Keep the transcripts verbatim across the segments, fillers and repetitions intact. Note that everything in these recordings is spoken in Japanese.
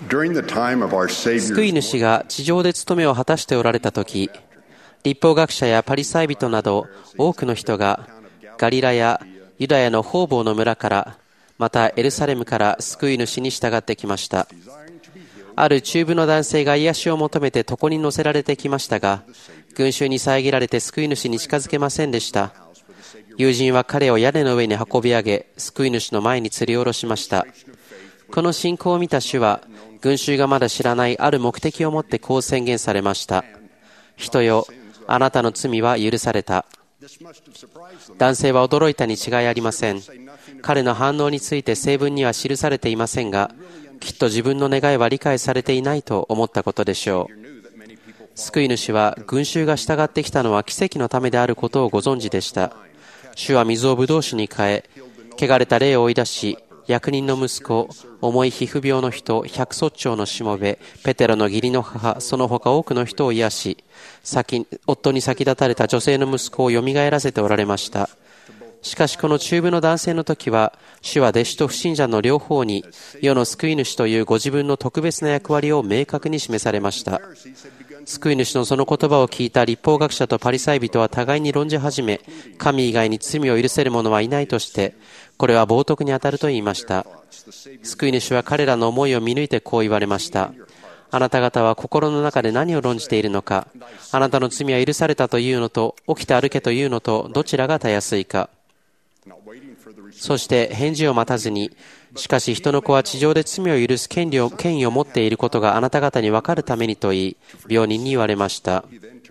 救い主が地上で務めを果たしておられたとき、律法学者やパリサイ人など多くの人がガリラやユダヤの方々の村からまたエルサレムから救い主に従ってきました。ある中部の男性が癒しを求めて床に乗せられてきましたが、群衆に遮られて救い主に近づけませんでした。友人は彼を屋根の上に運び上げ、救い主の前に吊り下ろしました。この信仰を見た主は、群衆がまだ知らないある目的を持ってこう宣言されました。人よ、あなたの罪は許された。男性は驚いたに違いありません。彼の反応について正文には記されていませんが、きっと自分の願いは理解されていないと思ったことでしょう。救い主は群衆が従ってきたのは奇跡のためであることをご存知でした。主は水をブドウ酒に変え、汚れた霊を追い出し、役人の息子、重い皮膚病の人、百卒長のしもべ、ペテロの義理の母、その他多くの人を癒し、先夫に先立たれた女性の息子をよみがえらせておられました。しかしこの中部の男性の時は、主は弟子と不信者の両方に世の救い主というご自分の特別な役割を明確に示されました。救い主のその言葉を聞いた律法学者とパリサイ人は互いに論じ始め、神以外に罪を許せる者はいないとして、これは冒涜に当たると言いました。救い主は彼らの思いを見抜いてこう言われました。あなた方は心の中で何を論じているのか。あなたの罪は許されたというのと、起きて歩けというのと、どちらがたやすいか。そして返事を待たずに、しかし人の子は地上で罪を許す権利を権威を持っていることがあなた方に分かるためにと言い、病人に言われました。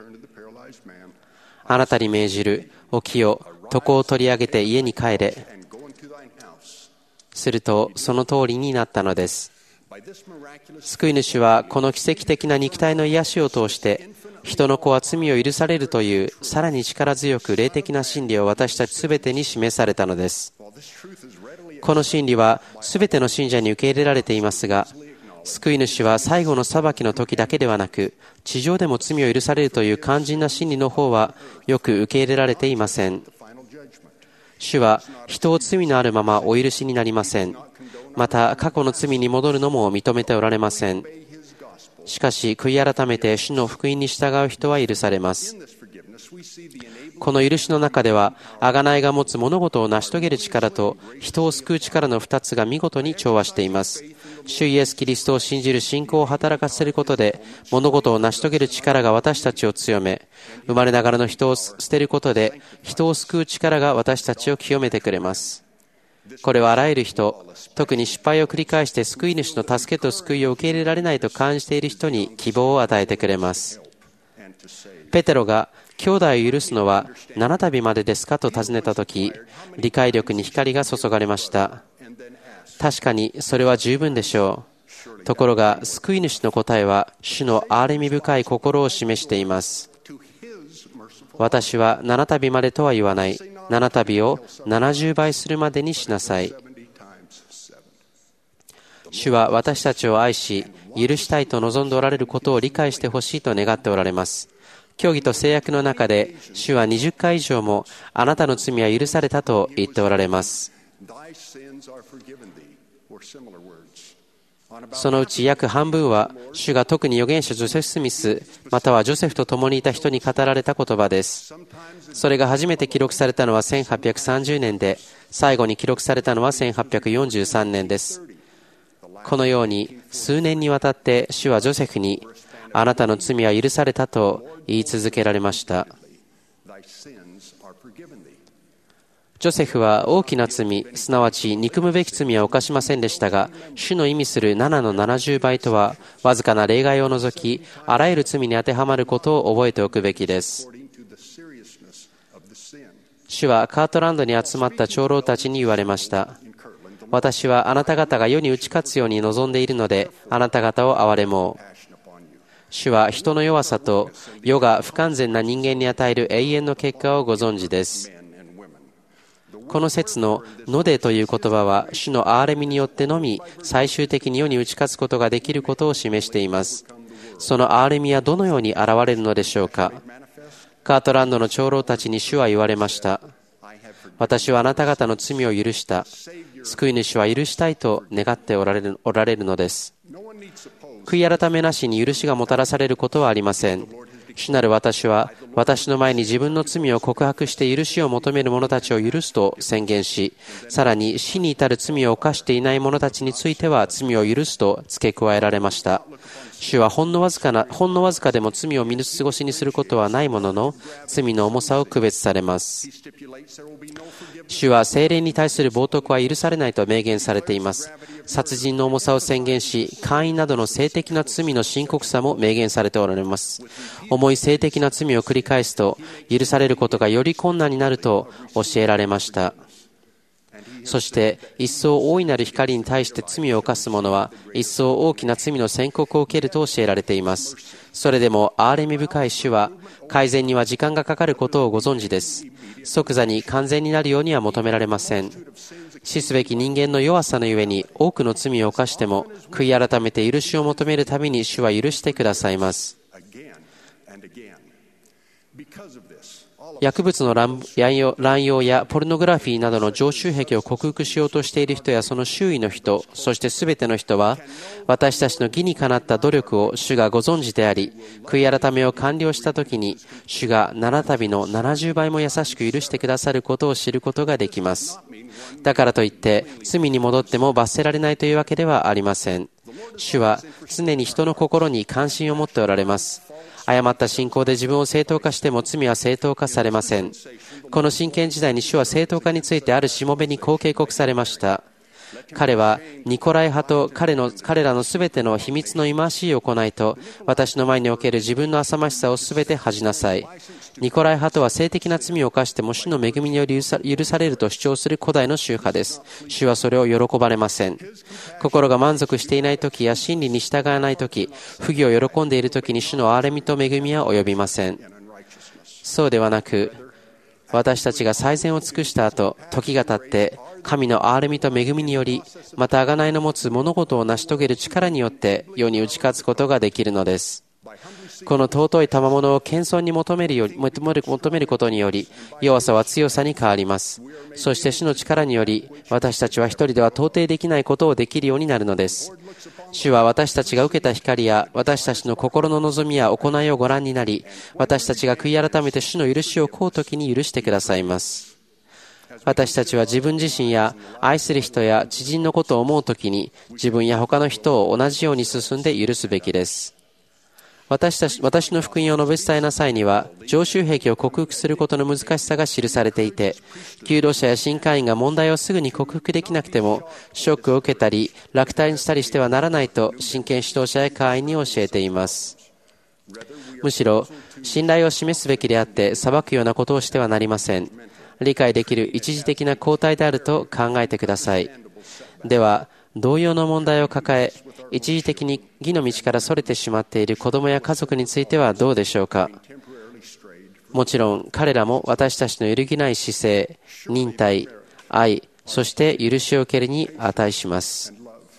あなたに命じる、起きよ、床を取り上げて家に帰れ。するとその通りになったのです。救い主はこの奇跡的な肉体の癒しを通して、人の子は罪を許されるというさらに力強く霊的な真理を私たちすべてに示されたのです。この真理はすべての信者に受け入れられていますが、救い主は最後の裁きの時だけではなく、地上でも罪を許されるという肝心な真理の方はよく受け入れられていません。主は人を罪のあるままお許しになりません。また過去の罪に戻るのも認めておられません。しかし悔い改めて主の福音に従う人は許されます。この許しの中では、贖いが持つ物事を成し遂げる力と人を救う力の二つが見事に調和しています。主イエス・キリストを信じる信仰を働かせることで、物事を成し遂げる力が私たちを強め、生まれながらの人を捨てることで、人を救う力が私たちを清めてくれます。これはあらゆる人、特に失敗を繰り返して救い主の助けと救いを受け入れられないと感じている人に希望を与えてくれます。ペテロが兄弟を許すのは七度までですかと尋ねたとき、理解力に光が注がれました。確かにそれは十分でしょう。ところが救い主の答えは主の憐れみ深い心を示しています。私は七度までとは言わない。七度を七十倍するまでにしなさい。主は私たちを愛し、許したいと望んでおられることを理解してほしいと願っておられます。教義と制約の中で、主はにじゅっかい以上もあなたの罪は許されたと言っておられます。そのうち約半分は、主が特に預言者ジョセフ・スミス、またはジョセフと共にいた人に語られた言葉です。それが初めて記録されたのはせんはっぴゃくさんじゅうねんで、最後に記録されたのはせんはっぴゃくよんじゅうさんねんです。このように、数年にわたって主はジョセフに、あなたの罪は許されたと言い続けられました。ジョセフは大きな罪、すなわち憎むべき罪は犯しませんでしたが、主の意味するななのななじゅうばいとは、わずかな例外を除き、あらゆる罪に当てはまることを覚えておくべきです。主はカートランドに集まった長老たちに言われました。私はあなた方が世に打ち勝つように望んでいるので、あなた方を憐れもう。主は人の弱さと世が不完全な人間に与える永遠の結果をご存知です。この説ののでという言葉は主の憐れみによってのみ最終的に世に打ち勝つことができることを示しています。その憐れみはどのように現れるのでしょうか。カートランドの長老たちに主は言われました。私はあなた方の罪を許した。救い主は許したいと願っておられる、おられるのです。 悔い改めなしに許しがもたらされることはありません。主なる私は、私の前に自分の罪を告白して許しを求める者たちを許すと宣言し、さらに死に至る罪を犯していない者たちについては罪を許すと付け加えられました。主はほんのわずかな、ほんのわずかでも罪を見過ごしにすることはないものの、罪の重さを区別されます。主は聖霊に対する冒涜は許されないと明言されています。殺人の重さを宣言し、姦淫などの性的な罪の深刻さも明言されておられます。重い性的な罪を繰り返すと、許されることがより困難になると教えられました。そして、一層大いなる光に対して罪を犯す者は、一層大きな罪の宣告を受けると教えられています。それでも、憐れみ深い主は、改善には時間がかかることをご存知です。即座に完全になるようには求められません。死すべき人間の弱さのゆえに、多くの罪を犯しても、悔い改めて許しを求めるたびに主は許してくださいます。薬物の乱用やポルノグラフィーなどの常習癖を克服しようとしている人やその周囲の人、そしてすべての人は、私たちの義にかなった努力を主がご存知であり、悔い改めを完了したときに、主が七度のななじゅうばいも優しく許してくださることを知ることができます。だからといって、罪に戻っても罰せられないというわけではありません。主は常に人の心に関心を持っておられます。誤った信仰で自分を正当化しても罪は正当化されません。この真剣時代に主は正当化についてあるしもべにこう警告されました。彼はニコライ派と彼の彼らのすべての秘密の忌まわしい行いと私の前における自分の浅ましさをすべて恥じなさい。ニコライ派とは性的な罪を犯しても主の恵みにより許されると主張する古代の宗派です。主はそれを喜ばれません。心が満足していないときや真理に従わないとき、不義を喜んでいるときに主の憐れみと恵みは及びません。そうではなく、私たちが最善を尽くした後、時が経って神の憐れみと恵みにより、また贖いの持つ物事を成し遂げる力によって世に打ち勝つことができるのです。この尊い賜物を謙遜に求めるより求める求めることにより、弱さは強さに変わります。そして主の力により、私たちは一人では到底できないことをできるようになるのです。主は私たちが受けた光や私たちの心の望みや行いをご覧になり、私たちが悔い改めて主の許しを請うときに許してくださいます。私たちは自分自身や愛する人や知人のことを思うときに、自分や他の人を同じように進んで許すべきです。私たち、私の福音を述べ伝えなさいには、常習癖を克服することの難しさが記されていて、求道者や新会員が問題をすぐに克服できなくても、ショックを受けたり、落胆したりしてはならないと、真剣指導者や会員に教えています。むしろ、信頼を示すべきであって、裁くようなことをしてはなりません。理解できる一時的な交代であると考えてください。では、同様の問題を抱え、一時的に義の道からそれてしまっている子供や家族についてはどうでしょうか。もちろん彼らも私たちの揺るぎない姿勢、忍耐、愛、そして許しを受けるに値します。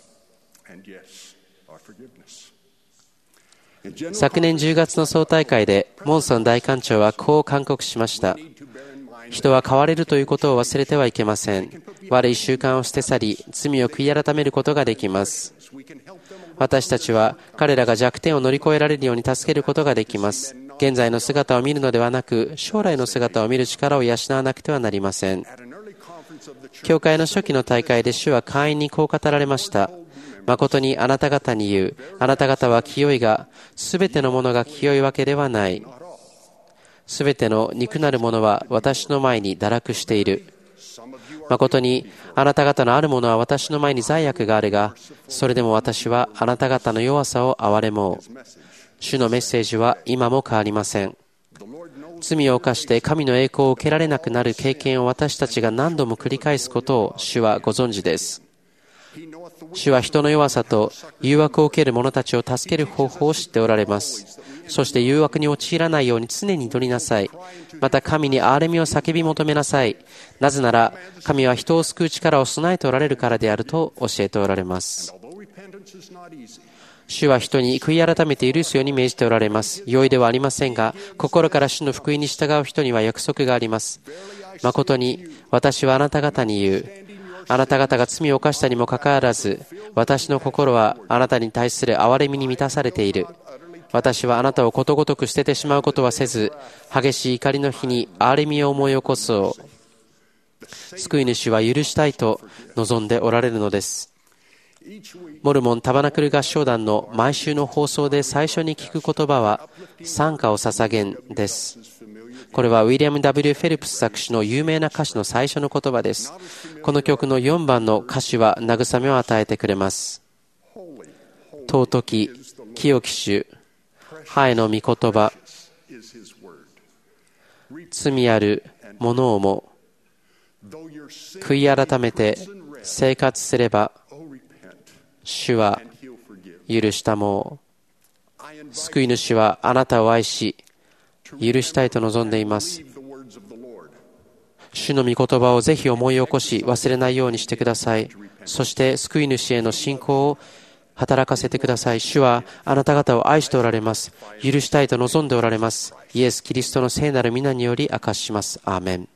昨年じゅうがつの総大会でモンソン大官長はこう勧告しました。人は変われるということを忘れてはいけません。悪い習慣を捨て去り、罪を悔い改めることができます。私たちは彼らが弱点を乗り越えられるように助けることができます。現在の姿を見るのではなく、将来の姿を見る力を養わなくてはなりません。教会の初期の大会で主は会員にこう語られました。誠にあなた方に言う。あなた方は清いが、すべてのものが清いわけではない。すべての肉なるものは私の前に堕落している。誠にあなた方のあるものは私の前に罪悪があるが、それでも私はあなた方の弱さを憐れもう。主のメッセージは今も変わりません。罪を犯して神の栄光を受けられなくなる経験を私たちが何度も繰り返すことを主はご存知です。主は人の弱さと誘惑を受ける者たちを助ける方法を知っておられます。そして誘惑に陥らないように常に祈りなさい。また神に憐れみを叫び求めなさい。なぜなら神は人を救う力を備えておられるからであると教えておられます。主は人に悔い改めて許すように命じておられます。容易ではありませんが、心から主の福音に従う人には約束があります。誠に私はあなた方に言う。 あなた方が罪を犯したにもかかわらず、私の心はあなたに対する憐れみに満たされている。私はあなたをことごとく捨ててしまうことはせず、激しい怒りの日に憐れみを思い起こそう。救い主は許したいと望んでおられるのです。モルモンタバナクル合唱団の毎週の放送で最初に聞く言葉は、賛歌を捧げんです。これはウィリアム ダブリュー フェルプス作詞の有名な歌詞の最初の言葉です。この曲のよんばんの歌詞は慰めを与えてくれます。尊き、清き主、ハエの御言葉、罪ある者をも悔い改めて生活すれば、主は許したもう。救い主はあなたを愛し、許したいと望んでいます。主の御言葉をぜひ思い起こし、忘れないようにしてください。そして救い主への信仰を働かせてください。主はあなた方を愛しておられます。許したいと望んでおられます。イエス・キリストの聖なる皆により明かします。アーメン。